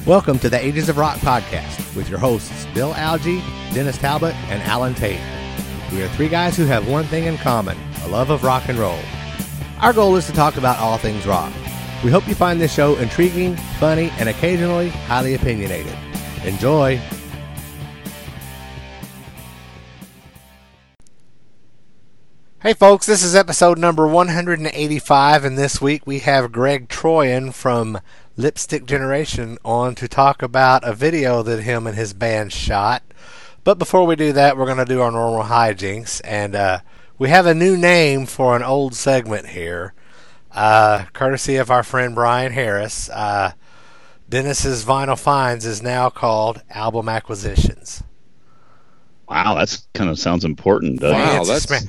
Welcome to the Ages of Rock podcast with your hosts Bill Algie, Dennis Talbot, and Alan Tate. We are three guys who have one thing in common, a love of rock and roll. Our goal is to talk about all things rock. We hope you find this show intriguing, funny, and occasionally highly opinionated. Enjoy! Hey folks, this is episode number 185, and this week we have Greg Troyan from Lipstick Generation on to talk about a video that him and his band shot. But before we do that, we're going to do our normal hijinks, and we have a new name for an old segment here, courtesy of our friend Brian Harris. Dennis's Vinyl Finds is now called Album Acquisitions. Wow, that's kind of sounds important. Wow,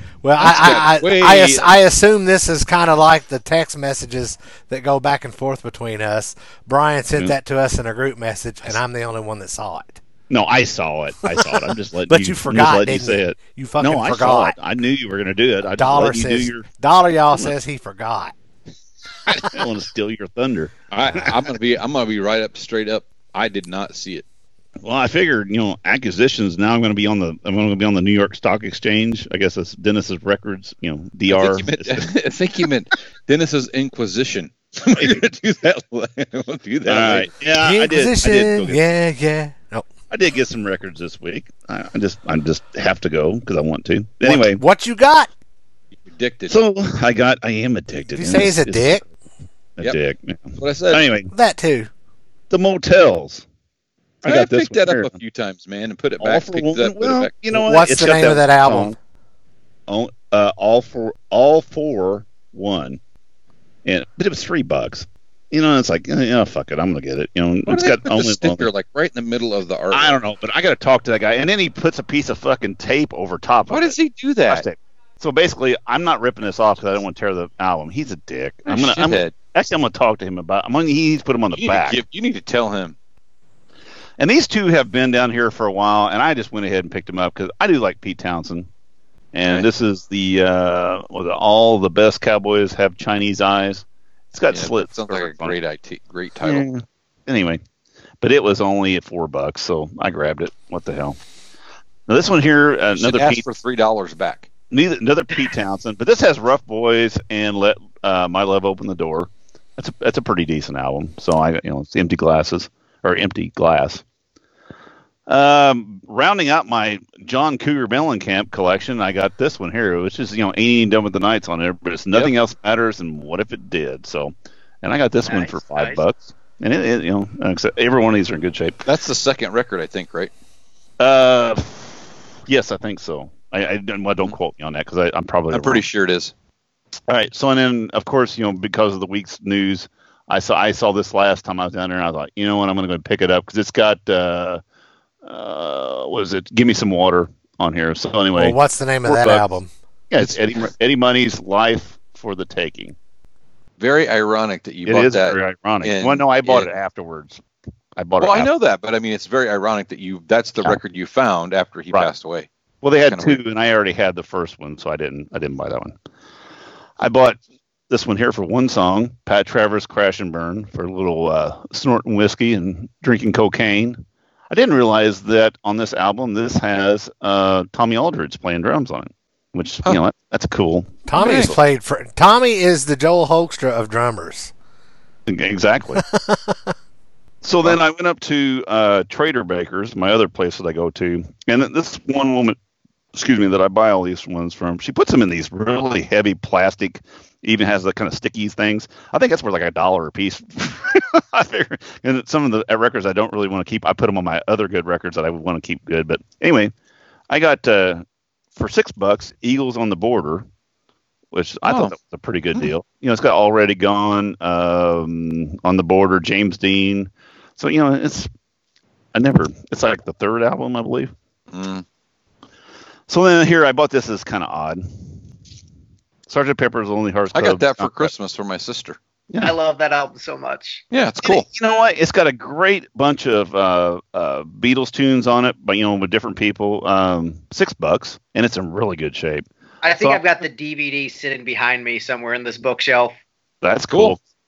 I assume this is kind of like the text messages that go back and forth between us. Brian sent that to us in a group message, and I'm the only one that saw it. No, I saw it. I'm just letting but you forgot, didn't say you? it. You fucking forgot. I saw it. I knew you were going to do it. Dollar says he forgot. I don't want to steal your thunder. I'm gonna be right up, straight up. I did not see it. Well, I figured, acquisitions. Now I'm going to be on the New York Stock Exchange. I guess that's Dennis's Records. DR. I think you meant Dennis's Inquisition. We're gonna do that. We'll do that. All right. Yeah, I did. Yeah. No. I did get some records this week. I just have to go because I want to. Anyway, what you got? You're addicted. So I am addicted. Did you say he's a dick? Dick. Yeah. That's what I said. Anyway, that too. The motels. I picked that up a few times, man, and put it back. You know what? What's the name of that album? All for one, but it was $3. It's like, fuck it, I'm gonna get it. It's got only the sticker like right in the middle of the art. I don't know, but I got to talk to that guy, and then he puts a piece of fucking tape over top. Why does he do that? So basically, I'm not ripping this off because I don't want to tear the album. He's a dick. I'm gonna talk to him about. He's put him on the back. You need to tell him. And these two have been down here for a while, and I just went ahead and picked them up because I do like Pete Townsend. And This is the All the Best Cowboys Have Chinese Eyes. It's got slits. Sounds like a great title. Yeah. Anyway, but it was only at $4, so I grabbed it. What the hell? Now this one here, another Pete for $3 back. Another Pete Townsend, but this has Rough Boys and Let My Love Open the Door. That's a pretty decent album. So it's Empty Glass. Rounding out my John Cougar Mellencamp collection, I got this one here, which is Ain't Done with the Nights on there, but it's Nothing Else Matters and What If It Did. So, and I got this one for $5, and it every one of these are in good shape. That's the second record, I think, right? Yes, I think so. I don't quote me on that because I'm pretty sure it is. All right, so and then of course because of the week's news, I saw this last time I was down there, and I thought, what, I'm going to go pick it up because it's got what is it? Give Me Some Water on here. So anyway, well, what's the name of that album? Yeah, it's Eddie Money's Life for the Taking. Very ironic that you bought that. It is very ironic. Well, no, I bought it afterwards. I know that, but I mean, it's very ironic that that's the record you found after he passed away. Well, they had two, and I already had the first one, so I didn't buy that one. I bought this one here for one song, Pat Travers' Crash and Burn, for a little snorting whiskey and drinking cocaine. I didn't realize that on this album, this has Tommy Aldridge playing drums on it, which, that's cool. Tommy is the Joel Hoekstra of drummers. Exactly. So then I went up to Trader Baker's, my other place that I go to, and this one woman, that I buy all these ones from, she puts them in these really heavy plastic, even has the kind of sticky things. I think that's worth like $1 a piece. I figure, and some of the records I don't really want to keep, I put them on my other good records that I would want to keep good. But anyway, I got for $6 Eagles on the Border, which I thought that was a pretty good deal. It's got Already Gone, On the Border, James Dean. So it's like the third album, I believe. So then here I bought this. Is kind of odd. Sgt. Pepper's Lonely Hearts Club. I got that for Christmas for my sister. Yeah. I love that album so much. Yeah, it's cool. You know what? It's got a great bunch of Beatles tunes on it, but with different people. $6, and it's in really good shape. I think I've got the DVD sitting behind me somewhere in this bookshelf. That's cool.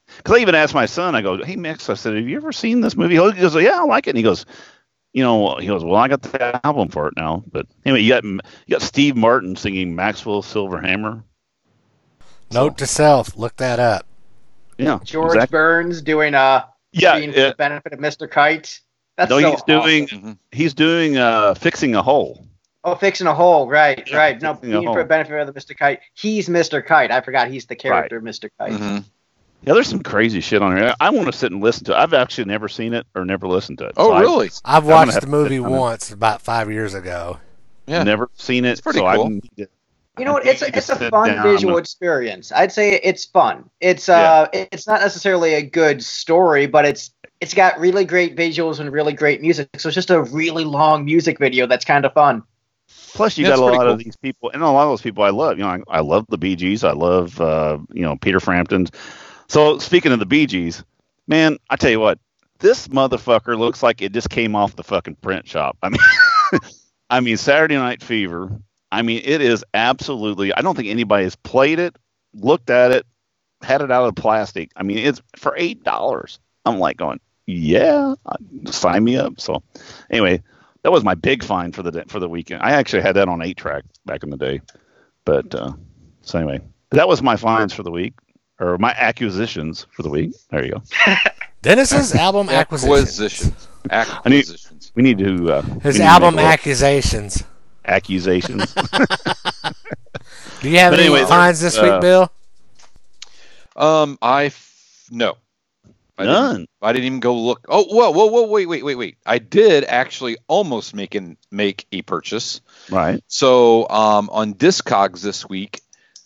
Because I even asked my son, I go, hey, Mix, I said, have you ever seen this movie? He goes, yeah, I like it. And he goes, well, I got the album for it now. But anyway, you got Steve Martin singing Maxwell Silver Hammer. Note to self, look that up. Yeah. George exactly. Burns doing theme for the benefit of Mr. Kite. That's no, so he's doing Fixing a Hole. Oh, Fixing a Hole, right. No, Fixing a theme Hole. for the benefit of the Mr. Kite. He's Mr. Kite. I forgot he's the character Mr. Kite. Mm-hmm. Yeah, there's some crazy shit on here. I want to sit and listen to it. I've actually never seen it or never listened to it. Oh, really? I've I'm gonna watched have the to movie sit down and- once about 5 years ago. Yeah. Never seen it. It's pretty so cool. I need to- You know what? I It's need to a sit fun down. visual experience. I'd say it's fun. It's not necessarily a good story, but it's got really great visuals and really great music. So it's just a really long music video that's kind of fun. Plus, you Yeah, got a it's pretty lot cool. of these people, and a lot of those people I love. I love the Bee Gees. I love, Peter Frampton. So speaking of the Bee Gees, man, I tell you what, this motherfucker looks like it just came off the fucking print shop. I mean, Saturday Night Fever. I mean, it is absolutely. I don't think anybody has played it, looked at it, had it out of plastic. I mean, it's for $8. I'm like going, yeah, sign me up. So anyway, that was my big find for the weekend. I actually had that on 8-track back in the day. But so anyway, that was my finds for the week, or my acquisitions for the week. There you go. Dennis's album acquisitions. Acquisitions. We need to His we need to album make a little accusations. accusations. Do you have But any anyway, finds this week, Bill? No. None. I didn't even go look. Oh, whoa, wait. I did actually almost make a purchase. Right. So on Discogs this week,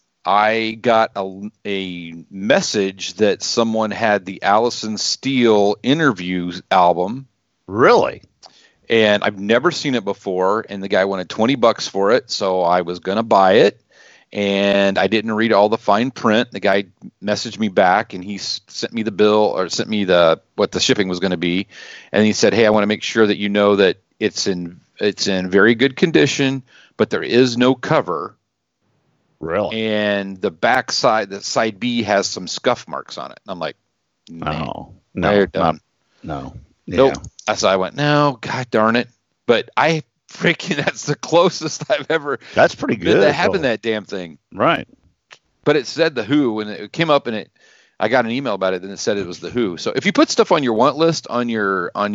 I got a message that someone had the Allison Steele interview album, Really? and I've never seen it before. And the guy wanted $20 for it, so I was gonna buy it. And I didn't read all the fine print. The guy messaged me back, and he sent me the bill, or sent me what the shipping was going to be. And he said, "Hey, I want to make sure that you know that it's in very good condition, but there is no cover. Really? And the back side, the side B, has some scuff marks on it." And I'm like, No. they're done. No. Yeah. Nope. So I went, no, god darn it. But that's the closest I've ever That's pretty been good. to having though. that damn thing. Right. But it said The Who, and it came up, and I got an email about it, and it said it was The Who. So if you put stuff on your want list on On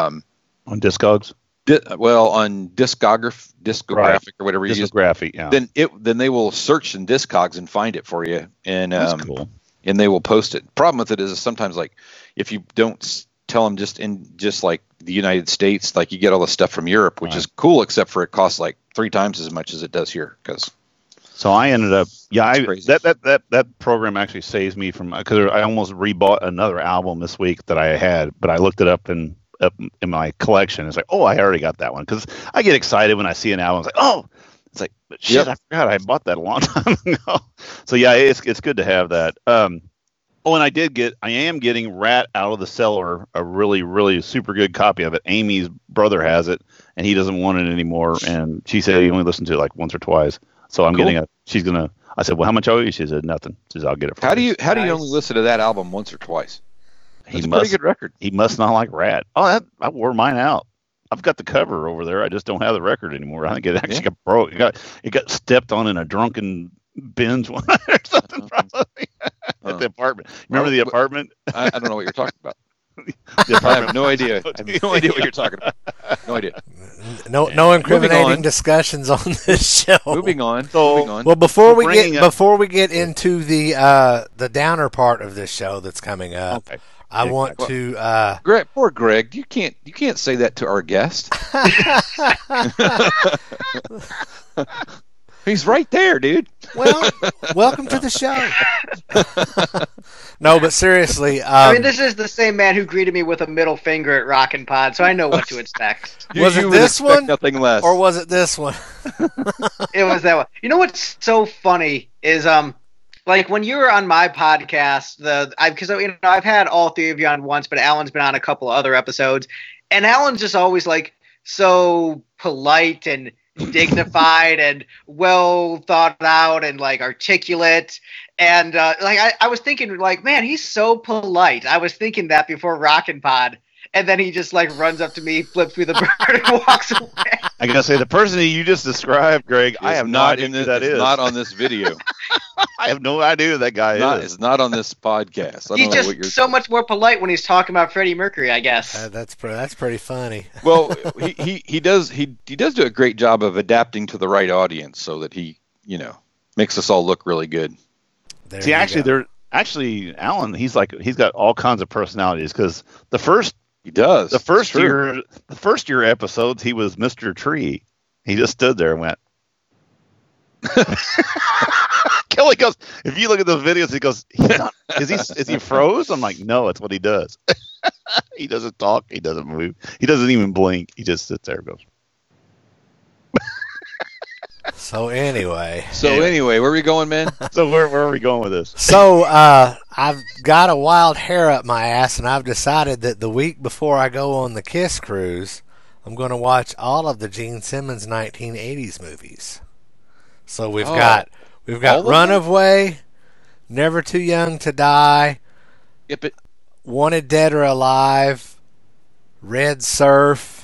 Discogs? on discographic Right. or whatever you use, Discography, yeah. then they will search in Discogs and find it for you, and That's cool. and they will post it. Problem with it is sometimes, like, if you don't tell them just like the United States, like, you get all the stuff from Europe, which Right. is cool, except for it costs like 3 times as much as it does here. Because So I ended up, crazy. that program actually saves me from, because I almost rebought another album this week that I had, but I looked it up in my collection. It's like, oh, I already got that one, because I get excited when I see an album. It's like, oh, it's like, but shit, Yep. I forgot I bought that a long time ago. So yeah, it's good to have that. And I am getting Rat Out of the Cellar, a really, really super good copy of it. Amy's brother has it, and he doesn't want it anymore. And she said he only listened to it like once or twice. So I'm Cool. getting I said, well, how much owe you? She said, nothing. She said, I'll get it for how do you Nice. only listen to that album once or twice? He That's a pretty must, good record. he must not like Rat. Oh, I wore mine out. I've got the cover over there. I just don't have the record anymore. I think it actually got broke. It got stepped on in a drunken binge one night or something, probably. At the apartment. Remember the apartment? I don't know what you're talking about. The I apartment. have no idea. I have no idea what you're talking about. No idea. No incriminating on. discussions on this show. Moving on. So- Moving on. Well, before we Bringing get into the downer part of this show that's coming up, Okay. I Yeah, want well- to. Greg, poor Greg. You can't say that to our guest. He's right there, dude. Well, welcome to the show. No, but seriously, I mean, this is the same man who greeted me with a middle finger at Rockin' Pod, so I know what to expect. Was it would this expect one? Nothing less. or was it this one? It was that one. You know what's so funny is like when you were on my podcast, because I've had all 3 of you on once, but Alan's been on a couple of other episodes, and Alan's just always like so polite and dignified and well thought out and like articulate. And I was thinking, like, man, he's so polite. I was thinking that before Rockin' Pod. And then he just like runs up to me, flips me the bird, and walks away. I gotta say, the person that you just described, Greg, I have not no in idea who this. that is. Not on this video. I have no idea who that guy is. It's not on this podcast. I don't He's know what just you're so much more polite when he's talking about Freddie Mercury, I guess. That's pretty funny. Well, he does do a great job of adapting to the right audience so that he makes us all look really good. See, actually, Alan, he's got all kinds of personalities because the first year episodes he was Mr. Tree. He just stood there and went. Kelly goes, if you look at those videos, he goes, is he froze? I'm like, no, it's what he does. He doesn't talk. He doesn't move. He doesn't even blink. He just sits there and goes. So anyway, where are we going, man? So where are we going with this? So I've got a wild hair up my ass, and I've decided that the week before I go on the Kiss cruise, I'm going to watch all of the Gene Simmons 1980s movies. So we've got Runaway, Never Too Young to Die, Yep, Wanted Dead or Alive, Red Surf,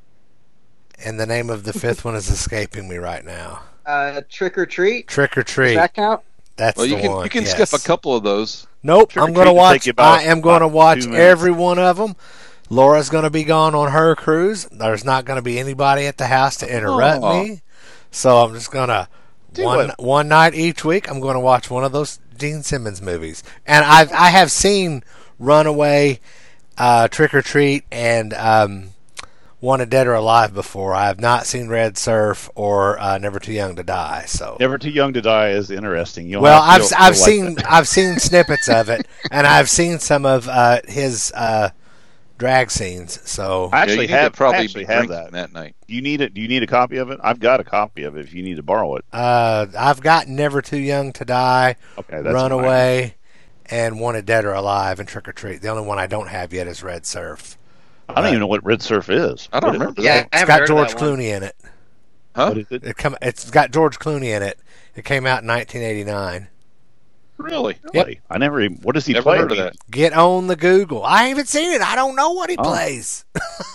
and the name of the fifth one is escaping me right now. Trick or Treat. Trick or Treat. Does that count? That's the one. You can yes. skip a couple of those. Nope, Trick or I'm going to Treat watch. I am going to about watch 2 minutes. every one of them. Laura's going to be gone on her cruise. There's not going to be anybody at the house to interrupt me. So I'm just going to one night each week. I'm going to watch one of those Gene Simmons movies, and I have seen Runaway, Trick or Treat, and Wanted Dead or Alive before. I have not seen Red Surf or Never Too Young to Die. So Never Too Young to Die is interesting. I've seen snippets of it, and I've seen some of his drag scenes. So I actually have that night. Do you need a copy of it? I've got a copy of it. If you need to borrow it, I've got Never Too Young to Die, okay, that's Runaway, and Wanted Dead or Alive, and Trick or Treat. The only one I don't have yet is Red Surf. I don't even know what Red Surf is. I don't remember. Yeah, It's got George Clooney in it. Huh? What is it? It's got George Clooney in it. It came out in 1989. Really? Yep. I never even. What does he Never play? heard of that. Get on the Google. I ain't even seen it. I don't know what he plays.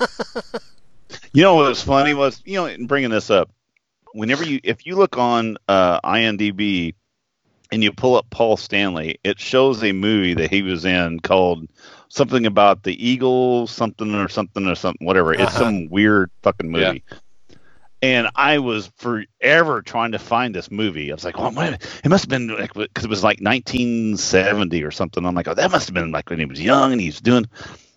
You know what was funny was, in bringing this up, if you look on IMDb and you pull up Paul Stanley, it shows a movie that he was in called something about the Eagle, something or whatever. It's some weird fucking movie. Yeah. And I was forever trying to find this movie. I was like, well, it must have been because it was like 1970 or something. I'm like, oh, that must have been like when he was young and he's doing.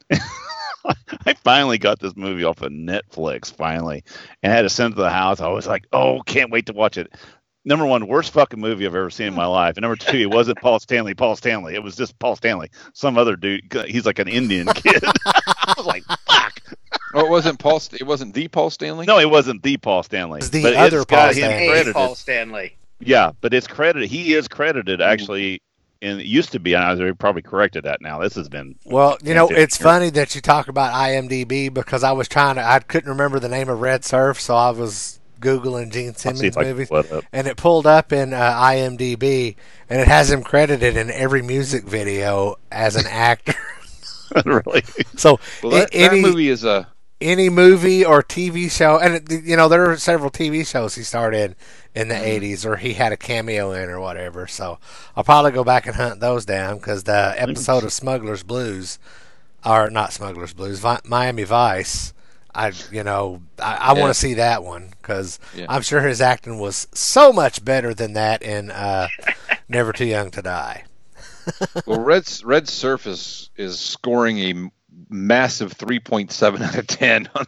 I finally got this movie off of Netflix finally, and I had to send it to the house. I was like, oh, can't wait to watch it. Number one, worst fucking movie I've ever seen in my life. And number two, it wasn't Paul Stanley. It was just Paul Stanley. Some other dude. He's like an Indian kid. I was like, fuck. Oh, it wasn't Paul. It wasn't the Paul Stanley. No, it wasn't the Paul Stanley. It's the other Paul Stanley. Paul Stanley. Yeah, but it's credited. He is credited actually, and it used to be. And I was probably corrected that now. This has been. Well, it's funny that you talk about IMDb because I couldn't remember the name of Red Surf, so I was Googling Gene Simmons movies, and it pulled up in IMDb, and it has him credited in every music video as an actor. Really? So that movie is any movie or TV show, and there are several TV shows he starred in the 80s, or he had a cameo in, or whatever. So I'll probably go back and hunt those down because the episode of Smuggler's Blues, or not Smuggler's Blues, Miami Vice. I want to see that one because I'm sure his acting was so much better than that in Never Too Young to Die. Well, Red Surf is scoring a massive 3.7 out of 10 on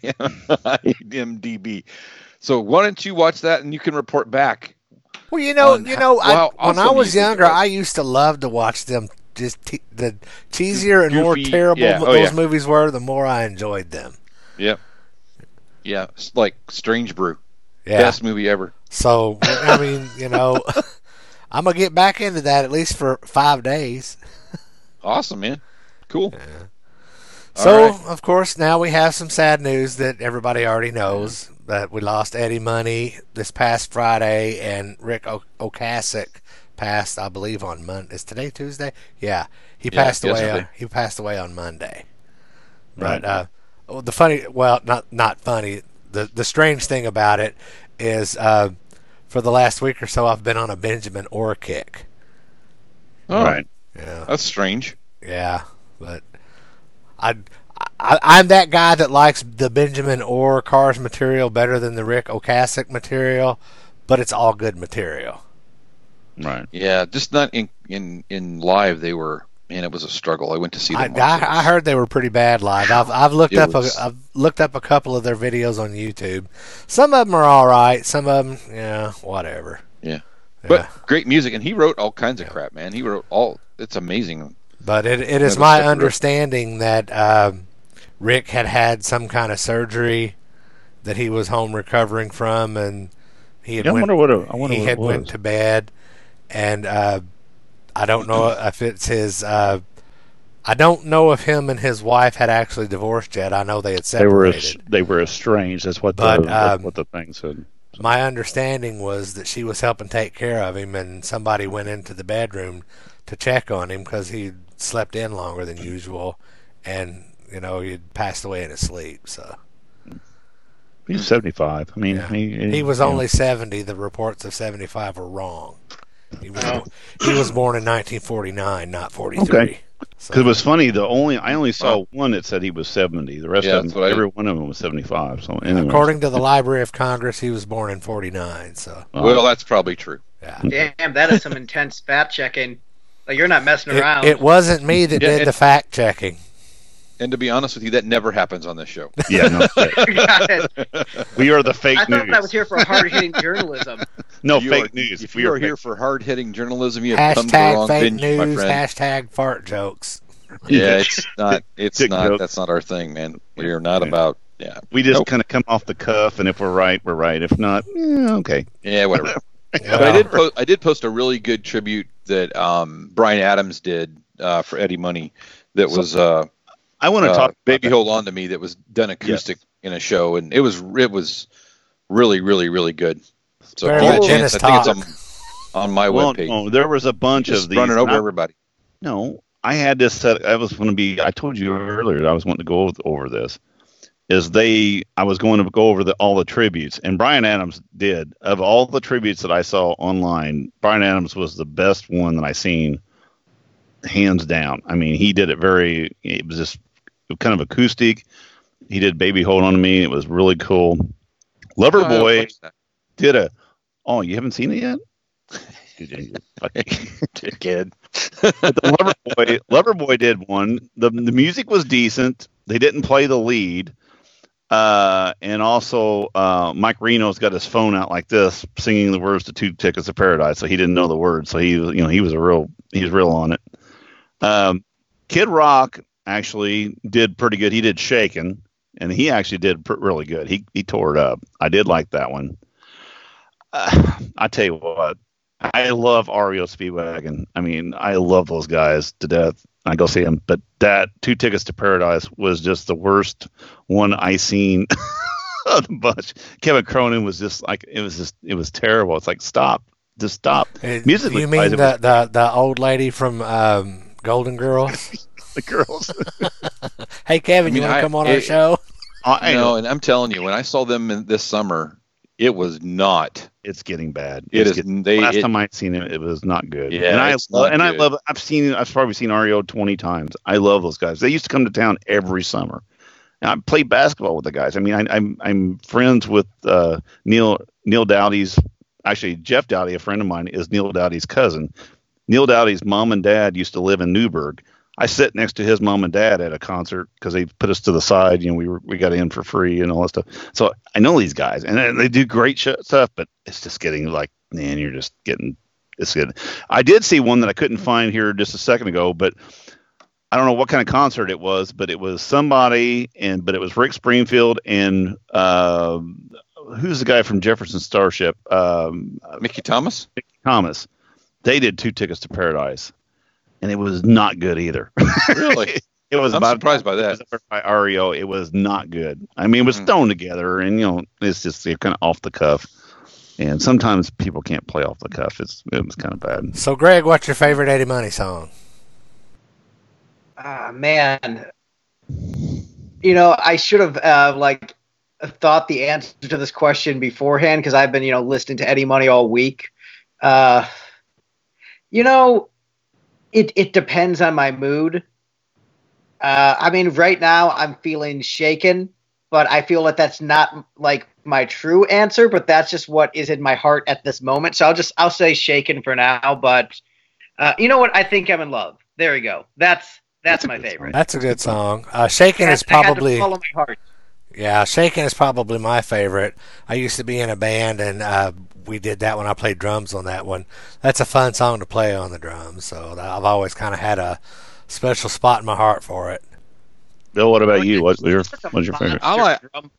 IMDb. So why don't you watch that and you can report back? Well, when I was younger, I used to love to watch them. Just the cheesier and more terrible those movies were, the more I enjoyed them. Yep. Yeah, it's like Strange Brew. Yeah. Best movie ever. So, I mean, I'm going to get back into that at least for 5 days. Awesome, man. Cool. Yeah. So, of course, now we have some sad news that everybody already knows. that we lost Eddie Money this past Friday, and Rick Ocasek passed, I believe, on Monday. Is today Tuesday? Yeah, he passed away. He passed away on Monday. But the funny, well, not funny. The strange thing about it is, for the last week or so, I've been on a Benjamin Orr kick. Oh, Right. Yeah, that's strange. yeah, but I'm that guy that likes the Benjamin Orr Cars material better than the Rick Ocasek material, but it's all good material. Right. Yeah, just not in live. They were, man, it was a struggle. I went to see them. I heard they were pretty bad live. I've looked up was. I've looked up a couple of their videos on YouTube. Some of them are all right. Some of them, yeah, whatever. Yeah. Yeah. But great music, and he wrote all kinds of crap, man. He wrote all. It's amazing. But it is my understanding that Rick had some kind of surgery that he was home recovering from, and he had went to bed, and I don't know if it's his. I don't know if him and his wife had actually divorced yet. I know they had separated. They were estranged. That's what that's what the thing said. My understanding was that she was helping take care of him, and somebody went into the bedroom to check on him because he slept in longer than usual, and he'd passed away in his sleep. So he's 75. I mean, yeah. He was only 70. The reports of 75 were wrong. He was born in 1949, not 43. Okay. Because it was funny. I only saw one that said he was 70. The rest of them, every one of them was 75. So anyway. According to the Library of Congress, he was born in 49. So well, that's probably true. Yeah. Damn, that is some intense fact checking. Like, you're not messing around. It wasn't me that did the fact checking. And to be honest with you, that never happens on this show. Yeah, no. We are the fake news. I thought I was here for hard-hitting journalism. No, fake news. If you are here for hard-hitting journalism, you have come to the Hashtag wrong fake venue, news. my friend. Hashtag fart jokes. Yeah, it's not. It's Dick not. joke. That's not our thing, man. We are not about. Yeah. We just kind of come off the cuff, and if we're right, we're right. If not, okay. Yeah, whatever. But I did post a really good tribute that Bryan Adams did for Eddie Money. That was I want to talk. Baby Hold On to Me. That was done acoustic in a show, and it was really, really, really good. So if you get a chance, I think it's on my webpage. No, there was a bunch just of these. Running over everybody. No, I had this set. I was going to be. I told you earlier that I was wanting to go over this. I was going to go over all the tributes, and Bryan Adams did. Of all the tributes that I saw online, Bryan Adams was the best one that I seen, hands down. I mean, he did it it was just kind of acoustic. He did Baby Hold On to Me. It was really cool. Loverboy did you haven't seen it yet? Kid. Loverboy did one. The music was decent. They didn't play the lead. And also, Mike Reno's got his phone out like this, singing the words to Two Tickets to Paradise. So he didn't know the words. So he was real on it. Kid Rock actually did pretty good. He did Shakin', and he actually did really good. He tore it up. I did like that one. I tell you what, I love REO Speedwagon. I mean, I love those guys to death. I go see them, but that Two Tickets to Paradise was just the worst one I seen of the bunch. Kevin Cronin was just like, it was terrible. It's like, just stop. Musically, you mean the old lady from Golden Girls? The girls. Hey, Kevin, you want to come on our show? I know, and I'm telling you, when I saw them this summer, it was not. It's getting bad. Last time I'd seen it, it was not good. Yeah, and I love it. I've probably seen REO 20 times. I love those guys. They used to come to town every summer. And I played basketball with the guys. I mean, I'm friends with Neil Dowdy's. Actually, Jeff Dowdy, a friend of mine, is Neil Dowdy's cousin. Neil Dowdy's mom and dad used to live in Newburgh. I sit next to his mom and dad at a concert because they put us to the side. We got in for free and all that stuff. So I know these guys, and they do great stuff. But it's just getting like, man, you're just getting. It's good. I did see one that I couldn't find here just a second ago, but I don't know what kind of concert it was. But it was somebody, but it was Rick Springfield and who's the guy from Jefferson Starship? Mickey Thomas. Mickey Thomas. They did Two Tickets to Paradise. And it was not good either. Really? It was I'm surprised by that. It was by REO. It was not good. I mean, it was thrown together, and it's just kind of off the cuff. And sometimes people can't play off the cuff. It was kind of bad. So, Greg, what's your favorite Eddie Money song? Man, I should have thought the answer to this question beforehand because I've been listening to Eddie Money all week. It depends on my mood. I mean, right now I'm feeling shaken, but I feel that that's not like my true answer, but that's just what is in my heart at this moment. So I'll say shaken for now, but you know what? I think I'm in love. There we go. That's my favorite. That's a good song. Shaken is probably. I had to follow my heart. Yeah, Shaken is probably my favorite. I used to be in a band, and we did that when I played drums on that one. That's a fun song to play on the drums, so I've always kind of had a special spot in my heart for it. Bill, what about you? What's your favorite? I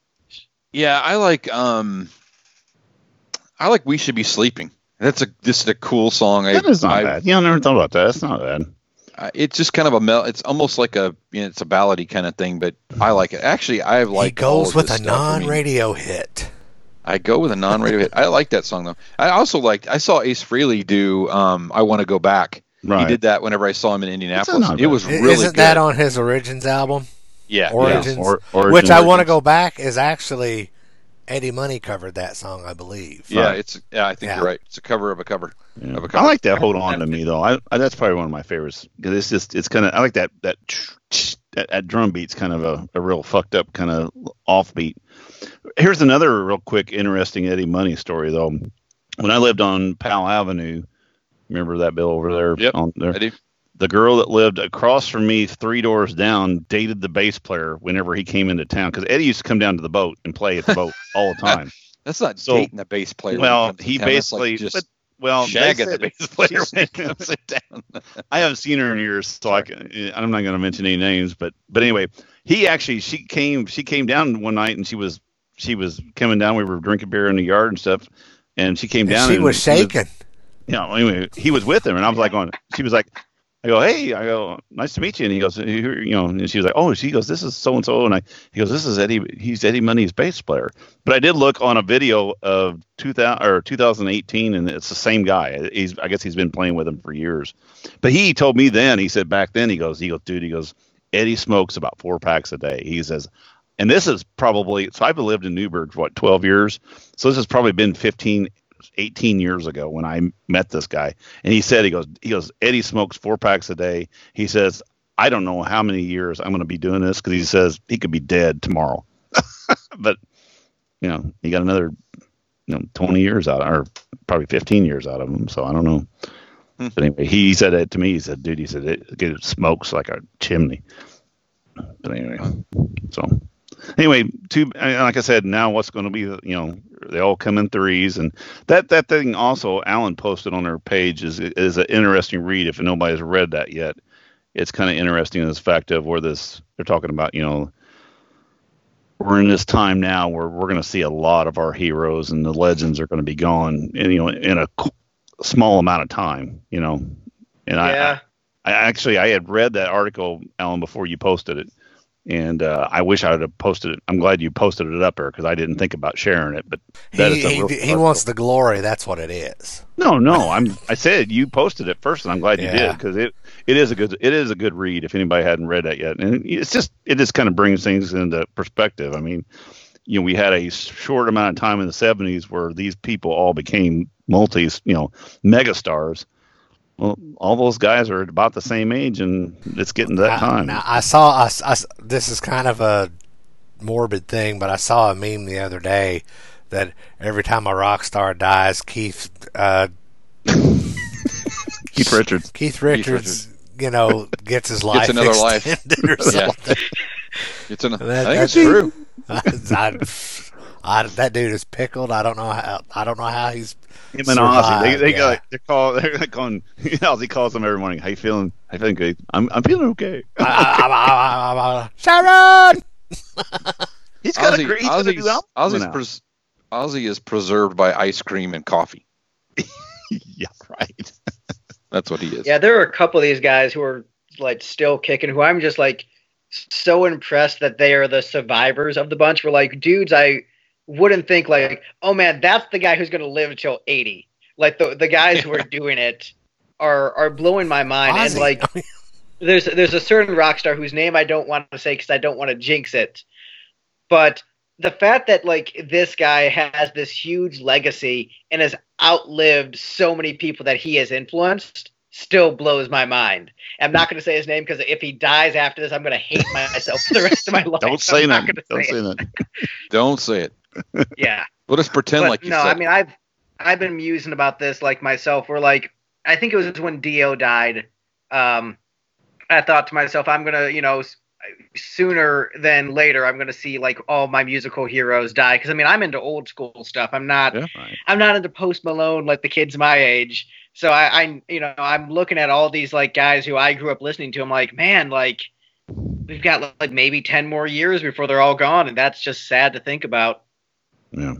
like We Should Be Sleeping. This is a cool song. That is not bad. Yeah, I never thought about that. That's not bad. It's just kind of it's almost like it's a ballady kind of thing, but I like it. Actually, He goes with a non-radio hit. I go with a non-radio hit. I like that song though. I saw Ace Frehley do I Want to Go Back. Right. He did that whenever I saw him in Indianapolis. It was really good. Isn't that on his Origins album? Yeah. Origins. Yeah. Which I Want to Go Back is actually Eddie Money covered that song, I believe. Yeah, I think you're right. It's a cover of a cover. Yeah. I like that Hold On to Me though. I that's probably one of my favorites because it's kind of I like that drum beat's kind of a real fucked up kind of offbeat. Here's another real quick interesting Eddie Money story though. When I lived on Powell Avenue, remember that, Bill, over there? Yep, on there? I do. The girl that lived across from me 3 doors down dated the bass player whenever he came into town because Eddie used to come down to the boat and play at the boat all the time. That's not dating the bass player. Well, he basically shagging the bass player when he comes down. I haven't seen her in years, so I'm not going to mention any names. But anyway, she came down one night and she was coming down. We were drinking beer in the yard and stuff, and she came down. She was shaking. Anyway, he was with him, and I was like, she was like, I go, hey, nice to meet you. And he goes, and she was like, oh, she goes, this is so and so, and he goes, this is Eddie. He's Eddie Money's bass player. But I did look on a video of 2018, and it's the same guy. I guess he's been playing with him for years. But he told me then, he said back then, he goes, dude, Eddie smokes about 4 packs a day. He says, and this is probably, so I've lived in Newburgh for 12 years. So this has probably been 18 years ago when I met this guy, and he goes, Eddie smokes 4 packs a day. He says, I don't know how many years I'm going to be doing this because he says he could be dead tomorrow. But he got another 20 years out, or probably 15 years out of him. So I don't know. But anyway, he said it to me. He said, dude, it smokes like a chimney. But anyway, so. Anyway, like I said, now what's going to be, they all come in threes, and that thing also Alan posted on her page is an interesting read if nobody's read that yet. It's kind of interesting in this fact of where they're talking about, we're in this time now where we're going to see a lot of our heroes and the legends are going to be gone, in a small amount of time, and I had read that article, Alan, before you posted it. And I wish I would have posted it. I'm glad you posted it up there because I didn't think about sharing it. But he wants the glory. That's what it is. No. I said you posted it first, and I'm glad you did because it is a good read if anybody hadn't read that yet. And it just kind of brings things into perspective. I mean, we had a short amount of time in the 70s where these people all became megastars. Well, all those guys are about the same age, and it's getting to that time. Now, I saw this is kind of a morbid thing, but I saw a meme the other day that every time a rock star dies, Keith Richards, gets his life gets another life or something. I think it's true. That dude is pickled. I don't know how he's. Him and Ozzy, they're calling. Ozzy calls him every morning. How you feeling? I think I'm feeling okay. Sharon. He's got a great Ozzy is preserved by ice cream and coffee. Yeah, right. That's what he is. Yeah, there are a couple of these guys who are like still kicking. Who I'm just like, so impressed that they are the survivors of the bunch. We're like, dudes, I wouldn't think like, oh man, that's the guy who's going to live until 80. Like the guys who are doing it are blowing my mind. Ozzy. And like, there's a certain rock star whose name I don't want to say because I don't want to jinx it. But the fact that like this guy has this huge legacy and has outlived so many people that he has influenced still blows my mind. I'm not going to say his name because if he dies after this, I'm going to hate myself for the rest of my life. Don't say that. Don't say that. Don't say it. Yeah. We'll just pretend But like you no, said. I mean, I've been musing about this like myself. Where like I think it was when Dio died. I thought to myself, I'm gonna, sooner than later, I'm gonna see like all my musical heroes die. Because I mean, I'm into old school stuff. I'm not into Post Malone like the kids my age. So I'm looking at all these like guys who I grew up listening to. I'm like, man, like we've got like maybe 10 more years before they're all gone, and that's just sad to think about. Yeah.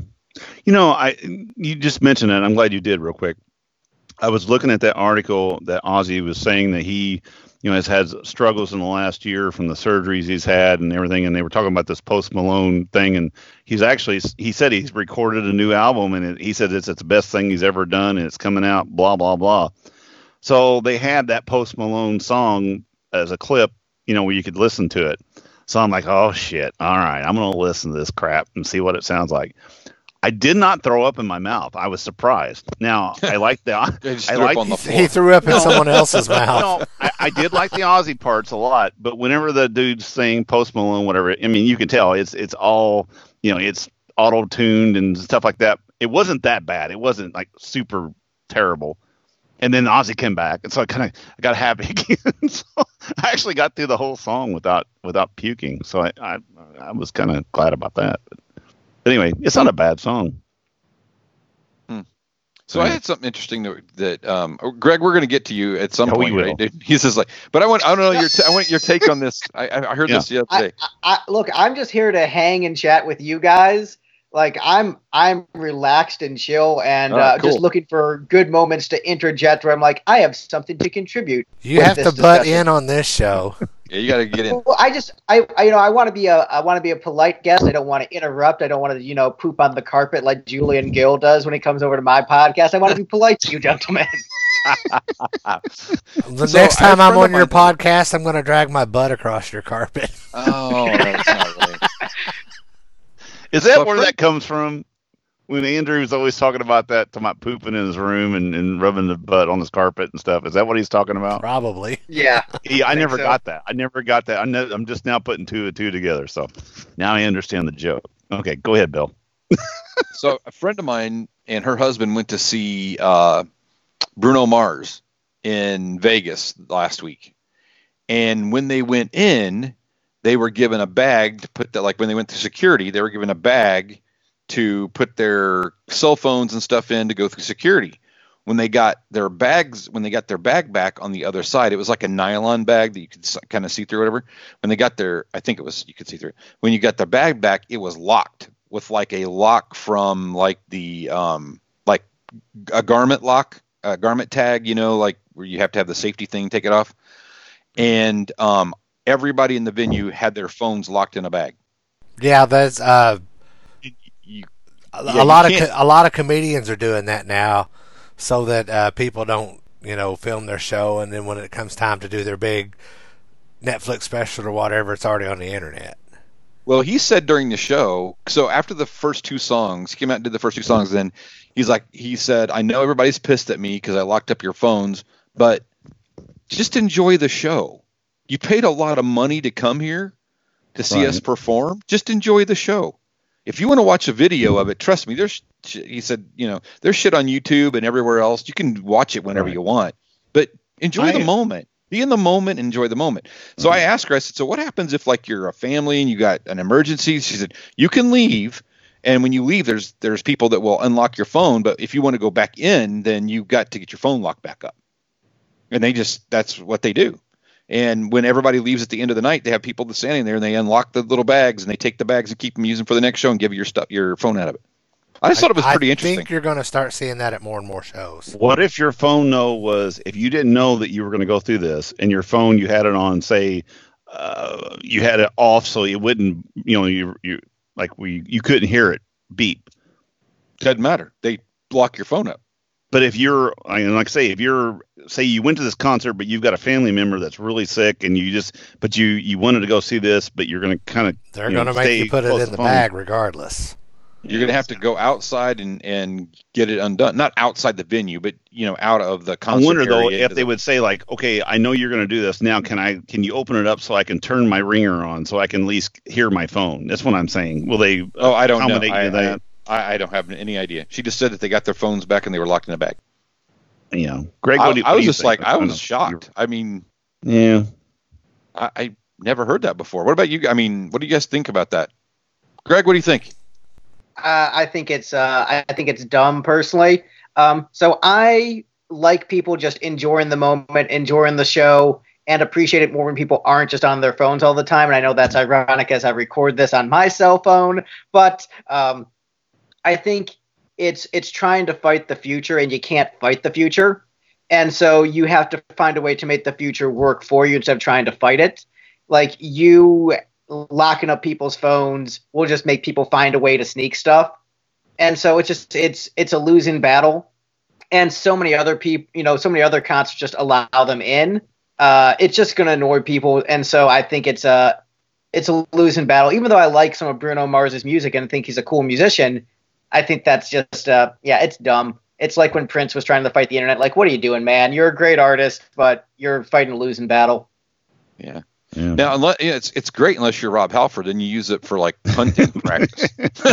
You just mentioned that. I'm glad you did real quick. I was looking at that article that Ozzy was saying that he, has had struggles in the last year from the surgeries he's had and everything. And they were talking about this Post Malone thing. And he said he's recorded a new album, and he said it's the best thing he's ever done, and it's coming out, blah, blah, blah. So they had that Post Malone song as a clip, where you could listen to it. So I'm like, oh shit. All right. I'm going to listen to this crap and see what it sounds like. I did not throw up in my mouth. I was surprised. Now, I like the. He threw up in someone else's mouth. No, I did like the Ozzy parts a lot, but whenever the dudes sing Post Malone, whatever, I mean, you can tell it's all, it's auto-tuned and stuff like that. It wasn't that bad. It wasn't like super terrible. And then Ozzy came back, and so I got happy again. So I actually got through the whole song without puking. So I was kind of glad about that. But anyway, it's not a bad song. So I had something interesting that Greg, we're going to get to you at some point. Right? He says but I don't know I want your take on this. I heard this the other day. Look, I'm just here to hang and chat with you guys. Like I'm relaxed and chill and cool. Just looking for good moments to interject where I'm like, I have something to contribute. You have to butt in on this show. Yeah, you got to get in. Well, I want to be a polite guest. I don't want to interrupt. I don't want to, poop on the carpet like Julian Gill does when he comes over to my podcast. I want to be polite to you, gentlemen. The next time I'm on your podcast, I'm going to drag my butt across your carpet. Oh, that's not right. Is that where that comes from? When Andrew was always talking about pooping in his room and rubbing the butt on his carpet and stuff. Is that what he's talking about? Probably. Yeah. I never got that. I'm just now putting two and two together. So now I understand the joke. Okay, go ahead, Bill. So a friend of mine and her husband went to see Bruno Mars in Vegas last week. And when they went in, they were given a bag to put that, like when they went through security, they were given a bag to put their cell phones and stuff in to go through security. When they got their bag back on the other side, it was like a nylon bag that you could kind of see through, whatever. When they got their, I think it was, you could see through it. When you got their bag back, it was locked with like a lock from like the, like a garment lock, a garment tag, like where you have to have the safety thing, take it off. And, everybody in the venue had their phones locked in a bag. Yeah, that's a lot of comedians are doing that now, so that people don't film their show, and then when it comes time to do their big Netflix special or whatever, it's already on the internet. Well, he said during the show, so after the first two songs, he came out and did the first two songs, then he said, I know everybody's pissed at me because I locked up your phones, but just enjoy the show. You paid a lot of money to come here to see us perform. Just enjoy the show. If you want to watch a video of it, trust me, he said, there's shit on YouTube and everywhere else. You can watch it whenever you want, but enjoy the moment. Be in the moment, enjoy the moment. So I asked her, I said, so what happens if like you're a family and you got an emergency? She said, you can leave. And when you leave, there's people that will unlock your phone. But if you want to go back in, then you got to get your phone locked back up. And that's what they do. And when everybody leaves at the end of the night, they have people that's standing there and they unlock the little bags and they take the bags and keep them using for the next show and give you your phone out of it. I just thought it was pretty interesting. I think you're going to start seeing that at more and more shows. What if your phone if you didn't know that you were going to go through this and your phone, you had it on, say, you had it off so it wouldn't, you couldn't hear it beep. Doesn't matter. They block your phone up. But if you're, say you went to this concert, but you've got a family member that's really sick, and you wanted to go see this, but you're going to kind of, they're going to make you put it in the bag regardless. You're going to have to go outside and get it undone. Not outside the venue, but out of the concert. I wonder though if they would say like, okay, I know you're going to do this now. Can you open it up so I can turn my ringer on so I can at least hear my phone? That's what I'm saying. Will they? Oh, I don't know. That? I don't have any idea. She just said that they got their phones back and they were locked in a bag. Yeah, Greg. I was just like, I was shocked. I mean, yeah, I never heard that before. What about you? I mean, what do you guys think about that? Greg, what do you think? I think it's dumb personally. So I like people just enjoying the moment, enjoying the show, and appreciate it more when people aren't just on their phones all the time. And I know that's ironic as I record this on my cell phone, but I think it's trying to fight the future, and you can't fight the future. And so you have to find a way to make the future work for you instead of trying to fight it. Like, you locking up people's phones will just make people find a way to sneak stuff. And so it's a losing battle. And so many other people, so many other concerts just allow them in. It's just going to annoy people. And so I think it's a losing battle. Even though I like some of Bruno Mars's music and think he's a cool musician, I think that's just, it's dumb. It's like when Prince was trying to fight the internet. Like, what are you doing, man? You're a great artist, but you're fighting a losing battle. Yeah. Yeah. Now, it's great unless you're Rob Halford and you use it for like punting practice.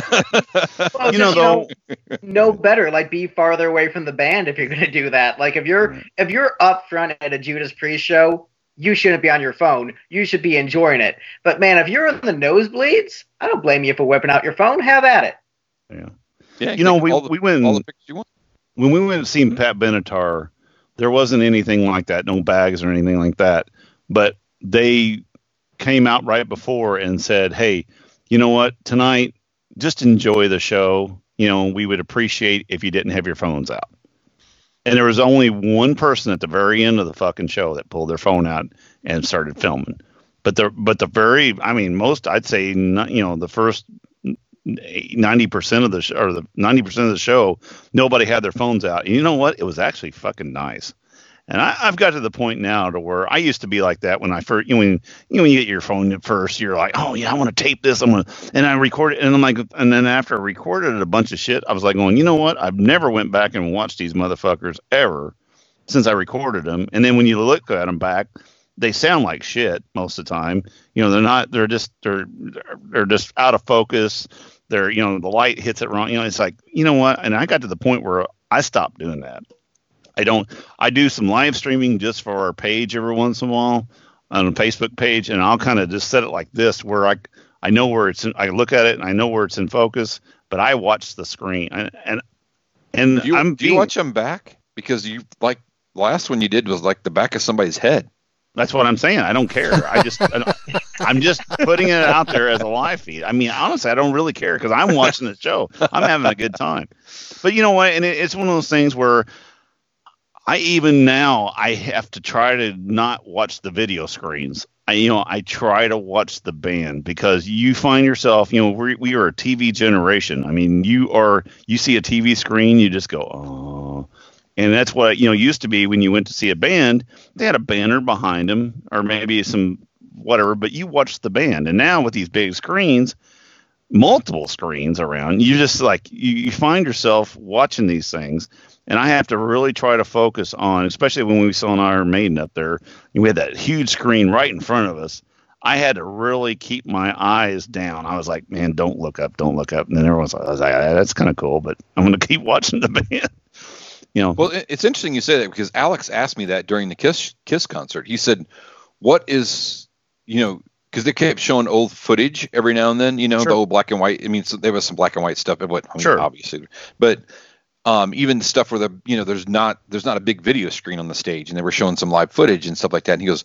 Well, no better. Like, be farther away from the band if you're going to do that. Like, if you're up front at a Judas Priest show, you shouldn't be on your phone. You should be enjoying it. But man, if you're in the nosebleeds, I don't blame you for whipping out your phone. Have at it. Yeah. Yeah. We went all the pictures you want. When we went to see Pat Benatar, there wasn't anything like that, no bags or anything like that. But they came out right before and said, hey, you know what, tonight, just enjoy the show. We would appreciate if you didn't have your phones out. And there was only one person at the very end of the fucking show that pulled their phone out and started filming. But most, I'd say, the first 90% of the show, or the 90% of the show, nobody had their phones out. And you know what? It was actually fucking nice. And I've got to the point now to where I used to be like that when I first, when you get your phone at first, you're like, oh yeah, I want to tape this. and I record it. And I'm like, and then after I recorded a bunch of shit, I was like going, you know what? I've never went back and watched these motherfuckers ever since I recorded them. And then when you look at them back, they sound like shit most of the time. They're just out of focus. They're, the light hits it wrong. It's like, you know what? And I got to the point where I stopped doing that. I do some live streaming just for our page every once in a while on a Facebook page, and I'll kind of just set it like this, where I know where it's in, I look at it and I know where it's in focus, but I watch the screen and do you watch them back? Because you, like, last one you did was like the back of somebody's head. That's what I'm saying. I don't care. I'm just putting it out there as a live feed. I mean, honestly, I don't really care because I'm watching the show. I'm having a good time. But you know what? And it's one of those things where I have to try to not watch the video screens. I try to watch the band, because you find yourself, we are a TV generation. I mean, you see a TV screen, you just go, oh. And that's what, used to be when you went to see a band, they had a banner behind them or maybe some whatever, but you watched the band. And now with these big screens, multiple screens around, you just like, you find yourself watching these things. And I have to really try to focus on, especially when we saw an Iron Maiden up there, we had that huge screen right in front of us. I had to really keep my eyes down. I was like, man, don't look up. And then everyone's like, that's kind of cool, but I'm going to keep watching the band. Well, it's interesting you say that, because Alex asked me that during the Kiss concert. He said, what is, because they kept showing old footage every now and then, Sure. The old black and white. I mean, so there was some black and white stuff, Sure. Obviously, but even stuff where there's not a big video screen on the stage, and they were showing some live footage and stuff like that. And he goes,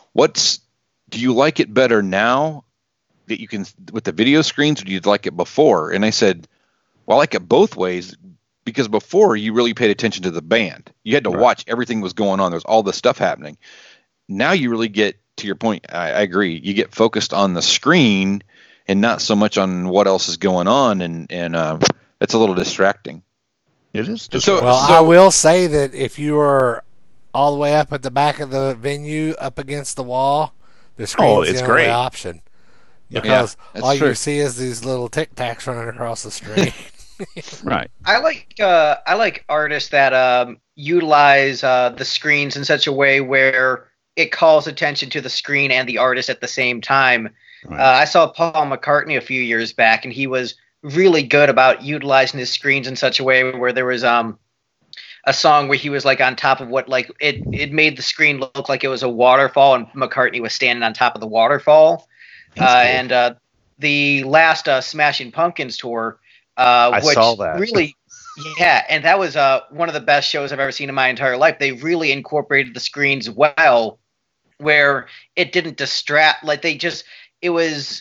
do you like it better now that you can with the video screens, or do you like it before? And I said, well, I like it both ways, because before you really paid attention to the band. You had to watch everything was going on. There's all this stuff happening. Now you really get to your point, I agree. You get focused on the screen and not so much on what else is going on, and it's a little distracting. It is. I will say that if you are all the way up at the back of the venue, up against the wall, the screen's the only option. Because all you see is these little Tic Tacs running across the screen. Right. I like artists that utilize the screens in such a way where it calls attention to the screen and the artist at the same time. Right. I saw Paul McCartney a few years back, and he was really good about utilizing his screens in such a way where there was a song where he was like on top of what, like, it made the screen look like it was a waterfall, and McCartney was standing on top of the waterfall. Cool. And the last Smashing Pumpkins tour, I saw that. Really, and that was one of the best shows I've ever seen in my entire life. They really incorporated the screens well, where it didn't distract. Like, it was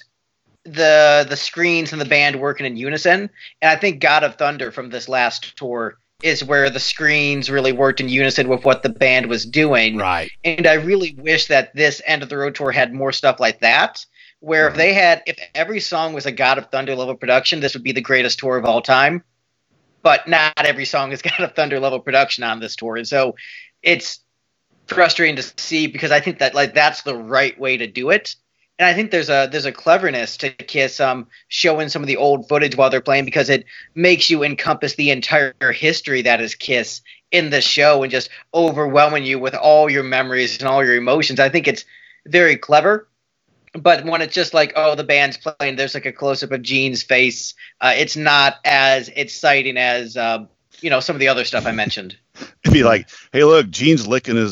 the screens and the band working in unison. And I think God of Thunder from this last tour is where the screens really worked in unison with what the band was doing. Right. And I really wish that this End of the Road tour had more stuff like that, where if every song was a God of Thunder level production, this would be the greatest tour of all time. But not every song is God of Thunder level production on this tour. And so it's frustrating to see, because I think that, like, that's the right way to do it. And I think there's a cleverness to Kiss showing some of the old footage while they're playing, because it makes you encompass the entire history that is Kiss in the show and just overwhelming you with all your memories and all your emotions. I think it's very clever. But when it's just like, oh, the band's playing, there's like a close-up of Gene's face, it's not as exciting as some of the other stuff I mentioned. It'd be like, hey, look, Gene's licking his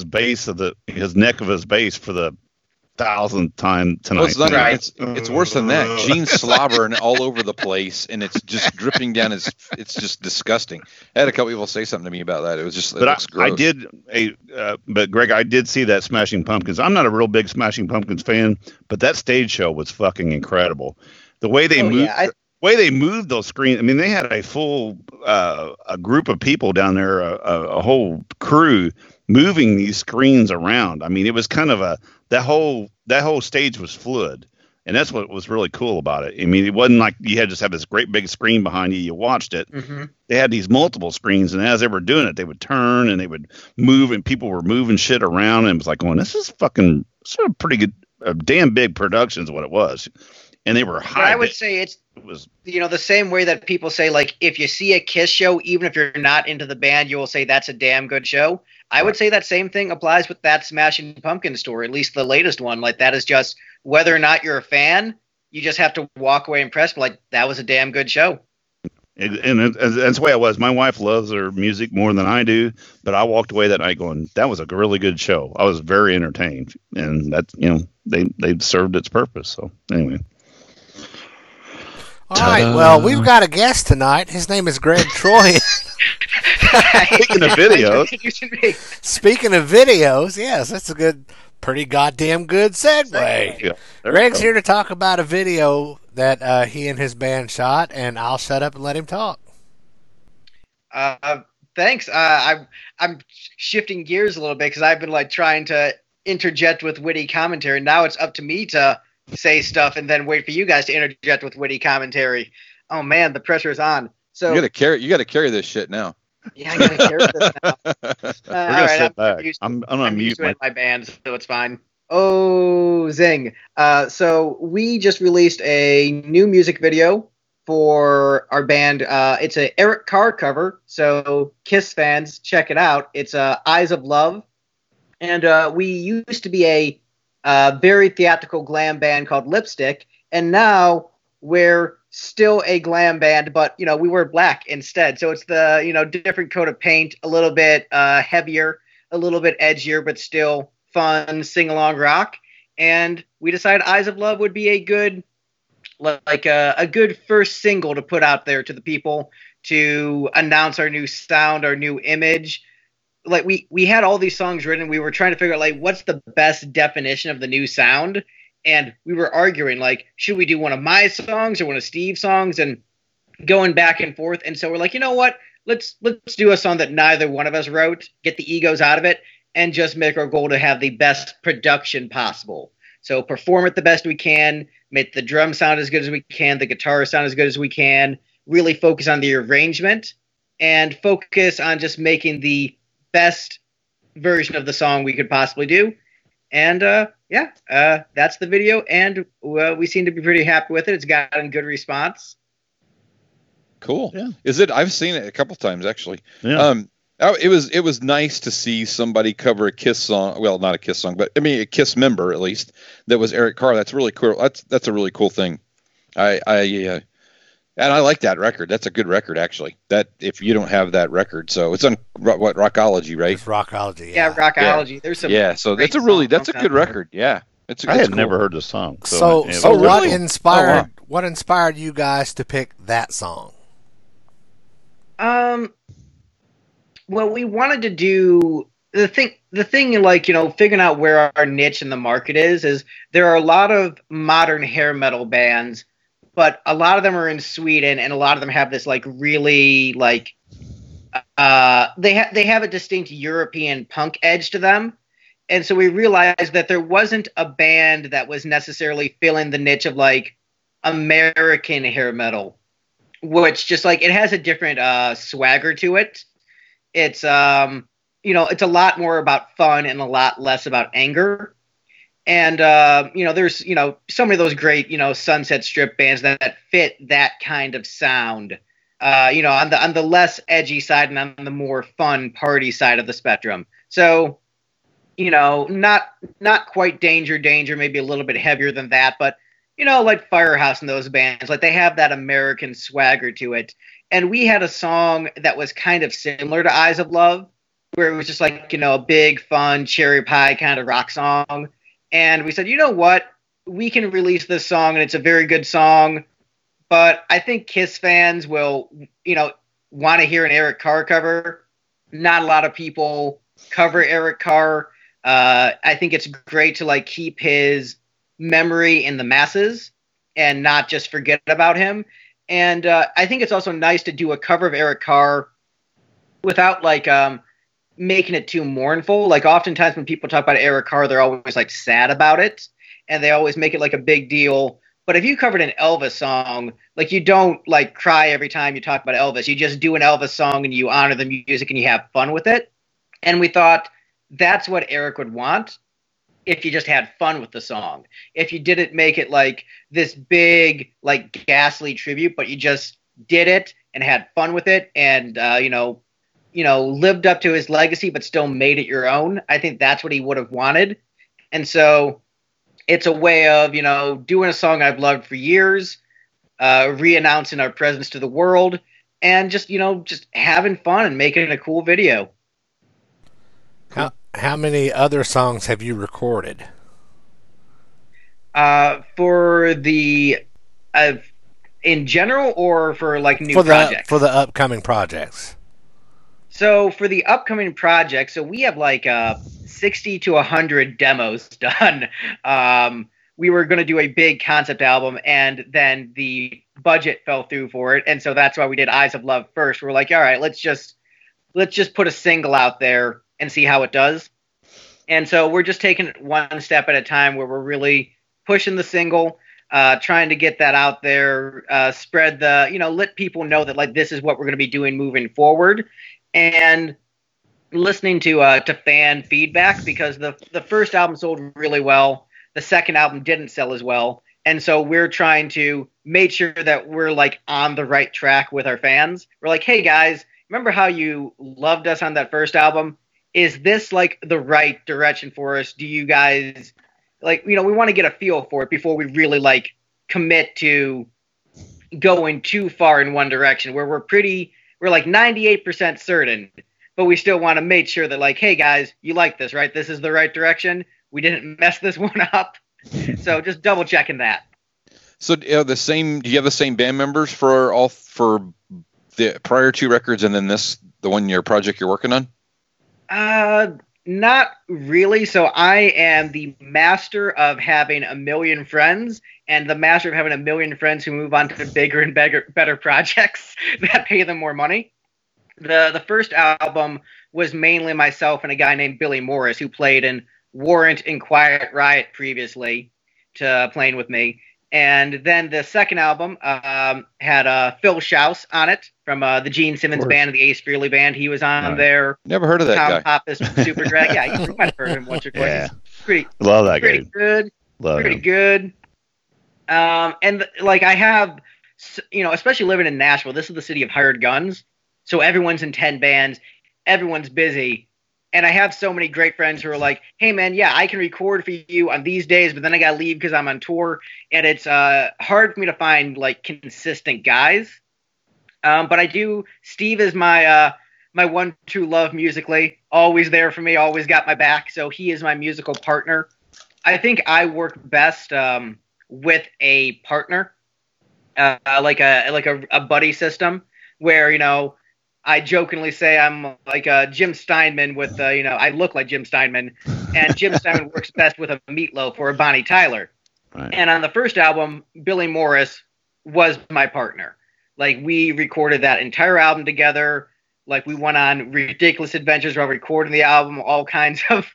neck of his bass for the 1,000th time tonight. Well, it's worse than that. Gene's slobbering all over the place, and it's just dripping down his. It's just disgusting. I had a couple people say something to me about that. It was just. Looks gross. But Greg, I did see that Smashing Pumpkins. I'm not a real big Smashing Pumpkins fan, but that stage show was fucking incredible. The way they moved. Way they moved those screens. I mean, they had a full a group of people down there, a whole crew moving these screens around. I mean, it was kind of that whole stage was fluid, and that's what was really cool about it. I mean, it wasn't like you had just have this great big screen behind you. You watched it. Mm-hmm. They had these multiple screens, and as they were doing it, they would turn and they would move, and people were moving shit around, and it was like, going, this is a pretty good, damn big production is what it was. And they were high. But I would say it was the same way that people say, like, if you see a Kiss show, even if you're not into the band, you will say that's a damn good show. I would say that same thing applies with that Smashing Pumpkins tour, at least the latest one. Like, that is just, whether or not you're a fan, you just have to walk away impressed. But, like, that was a damn good show. And that's the way it was. My wife loves their music more than I do, but I walked away that night going, that was a really good show. I was very entertained, and that's, they served its purpose. So anyway. All right, well, we've got a guest tonight. His name is Greg Troy. Speaking of videos, yes, that's a pretty goddamn good segue. Yeah, Greg's here to talk about a video that he and his band shot, and I'll shut up and let him talk. Thanks. I'm shifting gears a little bit because I've been trying to interject with witty commentary. Now it's up to me to say stuff and then wait for you guys to interject with witty commentary. Oh man, the pressure is on. So you gotta carry this shit now. Yeah, I gotta carry this now. We're gonna sit back. I'm gonna mute my band, so it's fine. Oh, zing! So we just released a new music video for our band. It's a Eric Carr cover, so Kiss fans, check it out. It's Eyes of Love, and we used to be a very theatrical glam band called Lipstick, and now we're still a glam band, but we wear black instead. So it's the different coat of paint, a little bit heavier, a little bit edgier, but still fun sing-along rock. And we decided Eyes of Love would be a good first single to put out there to the people to announce our new sound, our new image. Like we had all these songs written. We were trying to figure out what's the best definition of the new sound. And we were arguing should we do one of my songs or one of Steve's songs, and going back and forth. And so we're like, you know what? Let's do a song that neither one of us wrote, get the egos out of it, and just make our goal to have the best production possible. So perform it the best we can, make the drum sound as good as we can, the guitar sound as good as we can, really focus on the arrangement, and focus on just making the best version of the song we could possibly do. And that's the video, and we seem to be pretty happy with it. It's gotten good response. Cool. Yeah. Is it? I've seen it a couple times actually. Yeah. It was nice to see somebody cover a Kiss song. Well, not a Kiss song, but I mean a Kiss member at least. That was Eric Carr. That's really cool. That's a really cool thing. And I like that record. That's a good record actually. That if you don't have that record, so it's on Rockology, right? It's Rockology. Yeah, Rockology. There's some. So that's a good record. Yeah. I had never heard the song. So really? What inspired you guys to pick that song? Well, we wanted to do the thing like, figuring out where our niche in the market is there are a lot of modern hair metal bands, but a lot of them are in Sweden, and a lot of them have this like really like they have a distinct European punk edge to them. And so we realized that there wasn't a band that was necessarily filling the niche of like American hair metal, which just like it has a different swagger to it. It's it's a lot more about fun and a lot less about anger. And there's so many of those great Sunset Strip bands that fit that kind of sound. On the less edgy side and on the more fun party side of the spectrum. So not quite Danger, maybe a little bit heavier than that, but like Firehouse and those bands, like they have that American swagger to it. And we had a song that was kind of similar to Eyes of Love, where it was just like, a big, fun, cherry pie kind of rock song. And we said, you know what? We can release this song, and it's a very good song. But I think Kiss fans will, want to hear an Eric Carr cover. Not a lot of people cover Eric Carr. I think it's great to like keep his memory in the masses and not just forget about him. And I think it's also nice to do a cover of Eric Carr without like making it too mournful. Like oftentimes when people talk about Eric Carr, they're always like sad about it, and they always make it like a big deal. But if you covered an Elvis song, like you don't like cry every time you talk about Elvis. You just do an Elvis song and you honor the music and you have fun with it. And we thought that's what Eric would want if you just had fun with the song. If you didn't make it like this big, like ghastly tribute, but you just did it and had fun with it and, lived up to his legacy, but still made it your own. I think that's what he would have wanted. And so it's a way of, doing a song I've loved for years, re-announcing our presence to the world, and just having fun and making a cool video. How many other songs have you recorded? For the in general, or for like new projects? For the upcoming projects. So for the upcoming projects, so we have like 60 to 100 demos done. We were going to do a big concept album, and then the budget fell through for it, and so that's why we did Eyes of Love first. We're like, all right, let's just put a single out there and see how it does. And so we're just taking it one step at a time, where we're really pushing the single, trying to get that out there, spread the, let people know that like this is what we're going to be doing moving forward, and listening to fan feedback, because the first album sold really well. The second album didn't sell as well. And so we're trying to make sure that we're like on the right track with our fans. We're like, hey guys, remember how you loved us on that first album? Is this like the right direction for us? Do you guys like, we want to get a feel for it before we really like commit to going too far in one direction, where we're like 98% certain, but we still want to make sure that like, hey guys, you like this, right? This is the right direction. We didn't mess this one up. So just double checking that. So do you have the same band members for the prior two records and then your project you're working on? Not really. So I am the master of having a million friends, and the master of having a million friends who move on to bigger and better projects that pay them more money. The first album was mainly myself and a guy named Billy Morris, who played in Warrant and Quiet Riot previously. to playing with me. And then the second album had Phil Schaus on it from the Gene Simmons band and the Ace Frehley band. He was on there. Never heard of that Tom guy. Pappas from Super Drag. Yeah, you might have heard of him once or twice. Yeah. Pretty, Love that pretty guy. good. Love pretty him. good. And like I have, especially living in Nashville, this is the city of hired guns. So everyone's in 10 bands. Everyone's busy. And I have so many great friends who are like, hey, man, yeah, I can record for you on these days, but then I got to leave because I'm on tour. And it's hard for me to find, like, consistent guys. But I do. Steve is my one true love musically. Always there for me. Always got my back. So he is my musical partner. I think I work best with a partner, like a buddy system where, I jokingly say I'm like Jim Steinman with, I look like Jim Steinman, and Jim Steinman works best with a Meatloaf or a Bonnie Tyler. Right. And on the first album, Billy Morris was my partner. Like, we recorded that entire album together. Like, we went on ridiculous adventures while recording the album, all kinds of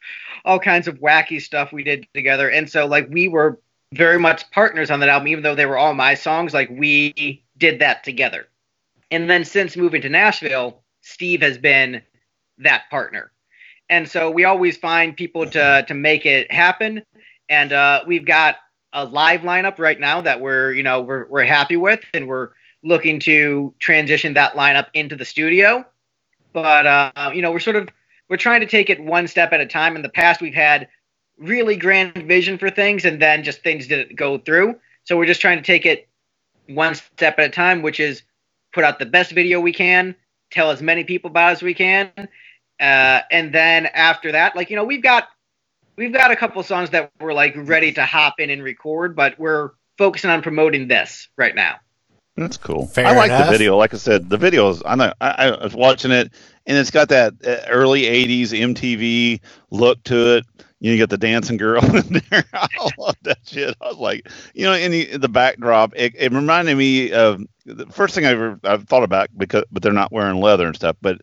wacky stuff we did together. And so, like, we were very much partners on that album, even though they were all my songs. Like, we did that together. And then since moving to Nashville, Steve has been that partner. And so we always find people to make it happen. And we've got a live lineup right now that we're happy with, and we're looking to transition that lineup into the studio. But we're trying to take it one step at a time. In the past, we've had really grand vision for things, and then just things didn't go through. So we're just trying to take it one step at a time, which is put out the best video we can, tell as many people about it as we can, and then after that, like, we've got a couple songs that we're like ready to hop in and record, but we're focusing on promoting this right now. That's cool. Fair I like enough. the video. Like I said, the video is. I was watching it, and it's got that early '80s MTV look to it. You got the dancing girl in there. I love that shit. I was like, in the backdrop, it reminded me of the first thing I've thought about, but they're not wearing leather and stuff. But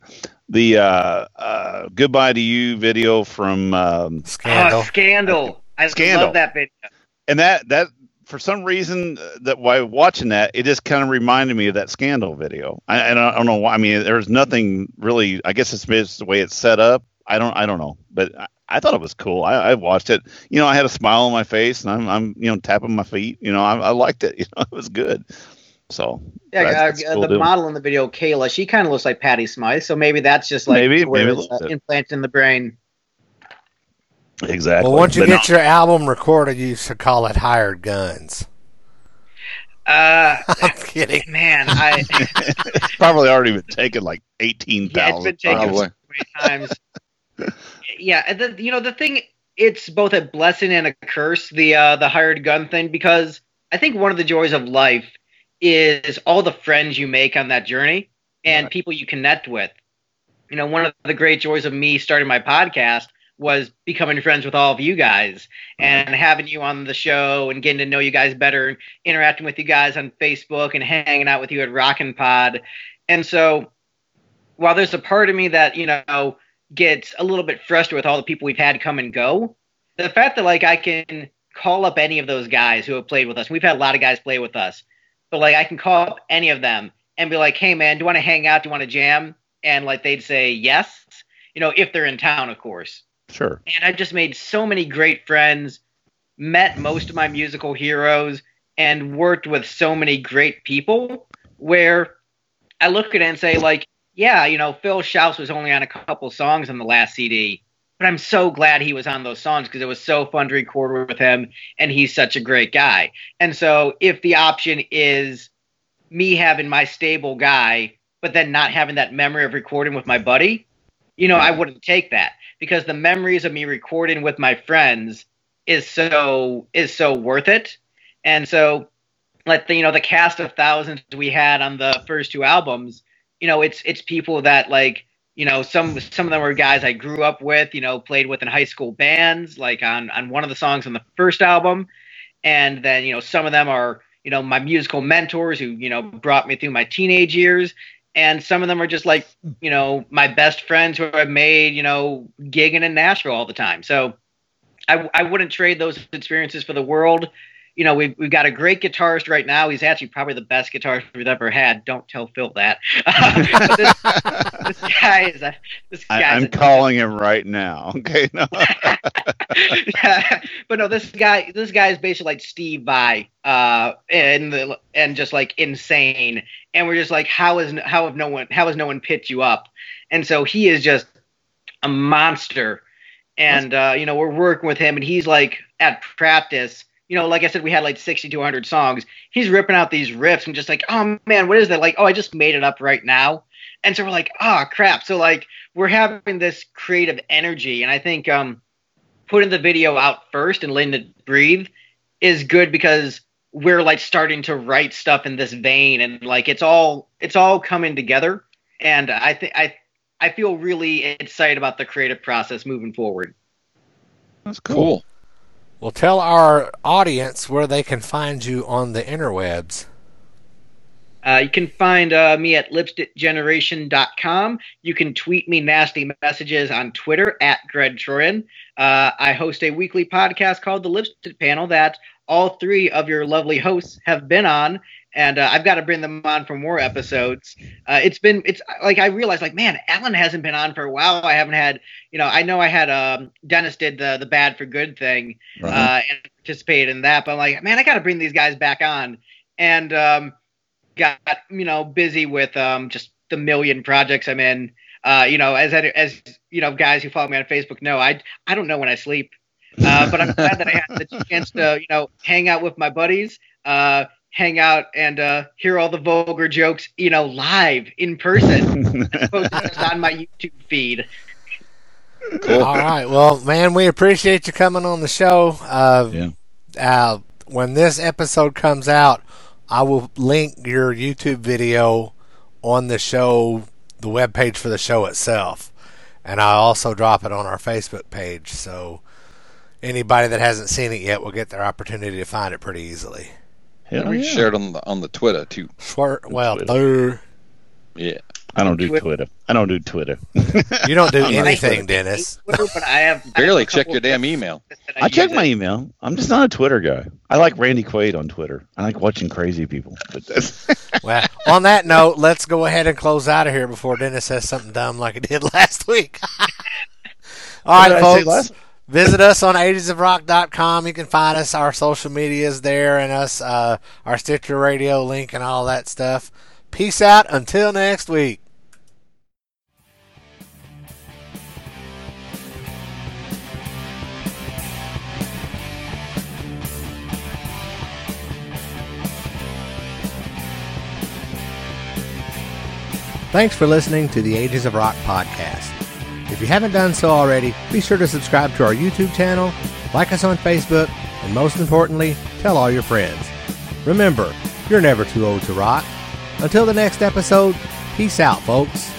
the "Goodbye to You" video from Scandal. Scandal. I Scandal. love that video. And that for some reason, that while watching that, it just kind of reminded me of that Scandal video. I don't know why. I mean, there's nothing really. I guess it's just the way it's set up. I don't know, but I thought it was cool. I watched it. I had a smile on my face, and I'm tapping my feet. I liked it. It was good. So yeah, that's cool the doing. model in the video, Kayla, she kind of looks like Patty Smythe, so maybe that's just like Maybe where a it's little bit. implanted in the brain. Exactly. Well, once you But get your album recorded, you should call it Hired Guns. I'm kidding. Man, it's probably already been taken like 18,000 yeah, it's been taken Probably. so many times. Yeah, and the thing, it's both a blessing and a curse, the hired gun thing, because I think one of the joys of life is all the friends you make on that journey and Right. people you connect with. One of the great joys of me starting my podcast was becoming friends with all of you guys and having you on the show and getting to know you guys better and interacting with you guys on Facebook and hanging out with you at Rockin' Pod. And so while there's a part of me that, gets a little bit frustrated with all the people we've had come and go, the fact that, like, I can call up any of those guys who have played with us. We've had a lot of guys play with us, but, like, I can call up any of them and be like, hey, man, do you want to hang out? Do you want to jam? And, like, they'd say yes, if they're in town, of course. Sure. And I've just made so many great friends, met most of my musical heroes, and worked with so many great people where I look at it and say, like, yeah, Phil Schaus was only on a couple songs on the last CD, but I'm so glad he was on those songs because it was so fun to record with him, and he's such a great guy. And so if the option is me having my stable guy, but then not having that memory of recording with my buddy, I wouldn't take that, because the memories of me recording with my friends is so worth it. And so, like, the cast of thousands we had on the first two albums, it's people that, like, some of them were guys I grew up with, played with in high school bands, like on one of the songs on the first album. And then, some of them are, my musical mentors who, brought me through my teenage years. And some of them are just like, my best friends who I've made, gigging in Nashville all the time. So I wouldn't trade those experiences for the world. You know, we've got a great guitarist right now. He's actually probably the best guitarist we've ever had. Don't tell Phil that. This guy is I'm calling him right now. Okay, no. Yeah, but no, this guy is basically like Steve Vai, and just like insane. And we're just like, how has no one picked you up? And so he is just a monster. And you know, we're working with him, and he's like at practice. You know, like I said, we had like 60 to 100 songs. He's ripping out these riffs and just like, oh man, what is that? Like, oh, I just made it up right now. And so we're like, oh crap. So like, we're having this creative energy, and I think putting the video out first and letting it breathe is good, because we're like starting to write stuff in this vein, and like it's all coming together. And I feel really excited about the creative process moving forward. That's cool. Well, tell our audience where they can find you on the interwebs. You can find me at lipstickgeneration.com. You can tweet me nasty messages on Twitter at Greg Troyan. I host a weekly podcast called The Lipstick Panel that all three of your lovely hosts have been on, and I've got to bring them on for more episodes. It's like I realized, like, man, Alan hasn't been on for a while. I haven't had, you know I had Dennis did the Bad for Good thing, and participated in that, but I'm like, man, I got to bring these guys back on, and got busy with just the million projects I'm in. As you know, guys who follow me on Facebook know, I don't know when I sleep. But I'm glad that I had the chance to, hang out with my buddies, hang out and hear all the vulgar jokes, live in person, as opposed to just on my YouTube feed. Cool. All right. Well, man, we appreciate you coming on the show. When this episode comes out, I will link your YouTube video on the show, the webpage for the show itself. And I'll also drop it on our Facebook page. So anybody that hasn't seen it yet will get their opportunity to find it pretty easily. We shared on the Twitter too. Yeah. I don't do Twitter. I don't do Twitter. You don't do anything, Dennis. But I have barely check your damn email. I check my email. I'm just not a Twitter guy. I like Randy Quaid on Twitter. I like watching crazy people. Well, on that note, let's go ahead and close out of here before Dennis says something dumb like he did last week. All right, folks. Visit us on agesofrock.com. You can find us, our social medias there, and us, our Stitcher Radio link and all that stuff. Peace out until next week. Thanks for listening to the Ages of Rock podcast. If you haven't done so already, be sure to subscribe to our YouTube channel, like us on Facebook, and most importantly, tell all your friends. Remember, you're never too old to rock. Until the next episode, peace out, folks.